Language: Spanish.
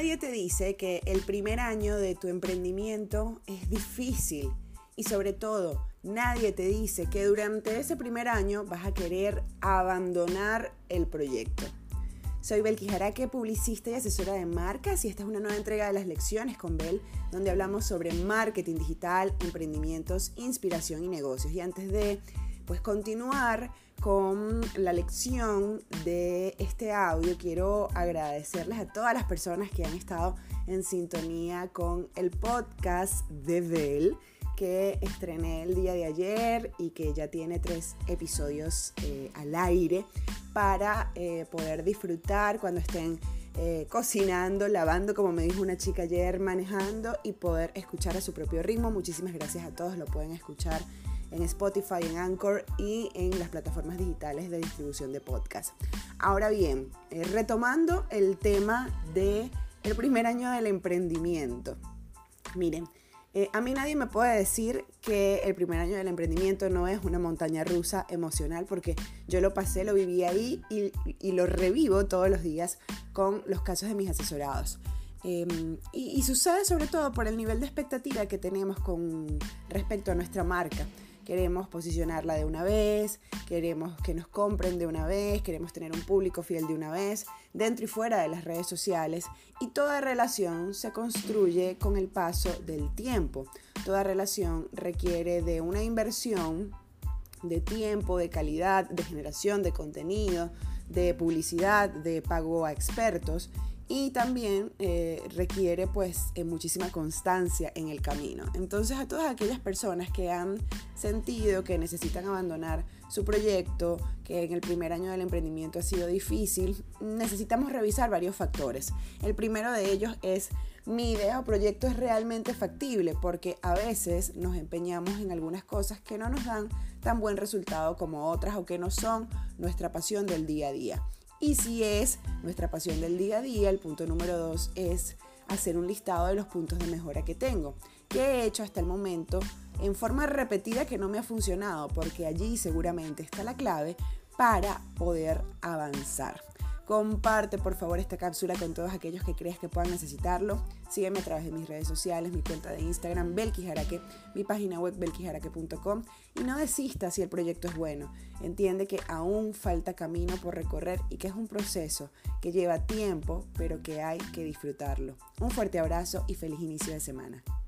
Nadie te dice que el primer año de tu emprendimiento es difícil y sobre todo nadie te dice que durante ese primer año vas a querer abandonar el proyecto. Soy Belkis Jaraque, publicista y asesora de marcas, y esta es una nueva entrega de las lecciones con Bel, donde hablamos sobre marketing digital, emprendimientos, inspiración y negocios. Y antes de continuar con la lección de este audio, quiero agradecerles a todas las personas que han estado en sintonía con el podcast de Bel, que estrené el día de ayer y que ya tiene 3 episodios al aire para poder disfrutar cuando estén cocinando, lavando, como me dijo una chica ayer, manejando, y poder escuchar a su propio ritmo. Muchísimas gracias a todos, lo pueden escuchar en Spotify, en Anchor y en las plataformas digitales de distribución de podcast. Ahora bien, retomando el tema del primer año del emprendimiento. Miren, a mí nadie me puede decir que el primer año del emprendimiento no es una montaña rusa emocional, porque yo lo pasé, lo viví ahí y lo revivo todos los días con los casos de mis asesorados. Y sucede sobre todo por el nivel de expectativa que tenemos con respecto a nuestra marca. Queremos posicionarla de una vez, queremos que nos compren de una vez, queremos tener un público fiel de una vez, dentro y fuera de las redes sociales, y toda relación se construye con el paso del tiempo. Toda relación requiere de una inversión de tiempo, de calidad, de generación de contenido, de publicidad, de pago a expertos, y también requiere muchísima constancia en el camino. Entonces, a todas aquellas personas que han sentido que necesitan abandonar su proyecto, que en el primer año del emprendimiento ha sido difícil, necesitamos revisar varios factores. El primero de ellos es: ¿mi idea o proyecto es realmente factible? Porque a veces nos empeñamos en algunas cosas que no nos dan tan buen resultado como otras, o que no son nuestra pasión del día a día. Y si es nuestra pasión del día a día, el punto número 2 es hacer un listado de los puntos de mejora que tengo, que he hecho hasta el momento en forma repetida, que no me ha funcionado, porque allí seguramente está la clave para poder avanzar. Comparte por favor esta cápsula con todos aquellos que creas que puedan necesitarlo. Sígueme a través de mis redes sociales, mi cuenta de Instagram, Belkis Jaraque, mi página web belkisjaraque.com, y no desistas si el proyecto es bueno. Entiende que aún falta camino por recorrer y que es un proceso que lleva tiempo, pero que hay que disfrutarlo. Un fuerte abrazo y feliz inicio de semana.